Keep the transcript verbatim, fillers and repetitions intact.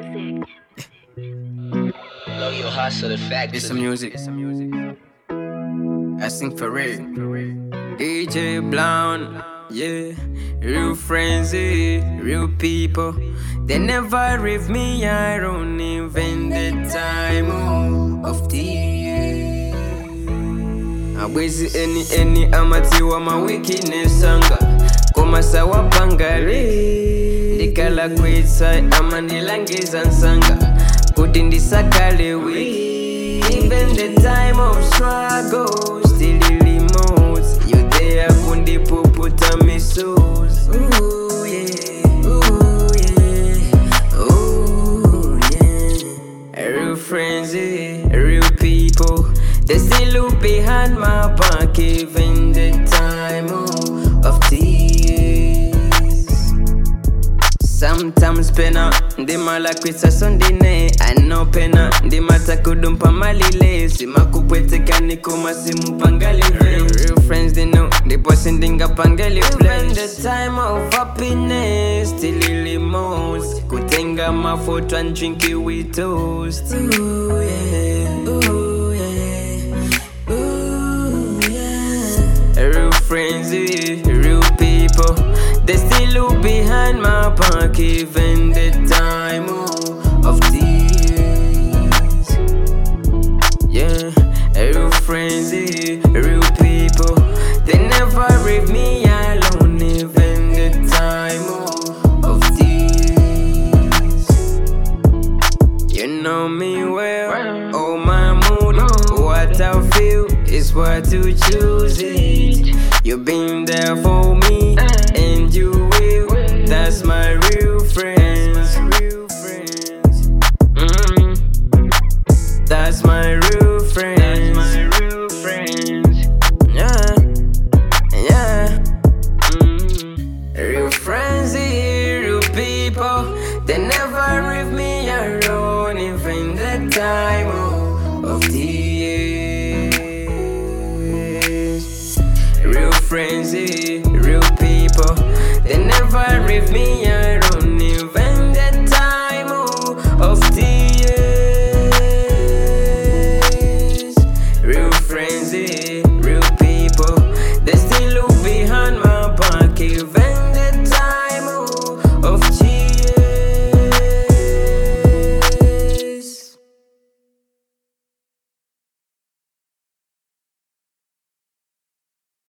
Know your hustle, the fact It's some music. It's some music. I sing for real. D J Brown, yeah. Real friends, eh, real people. They never leave me alone, even the time of the year. I waste any, any amati wa my wickedness sanga. Koma sawa pangale. Dikala kwitsa amanilangiza nsanga. Putting the sakale week. Even the time of struggle, still the remote. You there kundi puputa misos. Ooh yeah, ooh yeah, ooh yeah. Real friends, eh, real people. They still look behind my back, even the time of tears. Sometimes pena, ndi mala kwisa sondine. I know pena, ndi mata kudumpa malile. Sima kupwete kani kuma simu pangali real, real friends they know, they bossing ndinga pangali place. Even the time of happiness, still limos. Kutenga mafoto and drink it with toast. Ooh yeah, ooh yeah, ooh yeah. Real friends, eh, real people. They still look behind my back, even the time of tears. Yeah, real friends, eh, real people. They never leave me alone, even the time of tears. You know me well, oh my mood, what I feel is what you choose it. You've been there for me, and you will. That's my real friends. Mm. That's my real friends. Yeah, yeah. Mm. Real friends, eh, real people. They never leave me alone, even the time of the years. Real friends, eh, real people. They never leave me alone.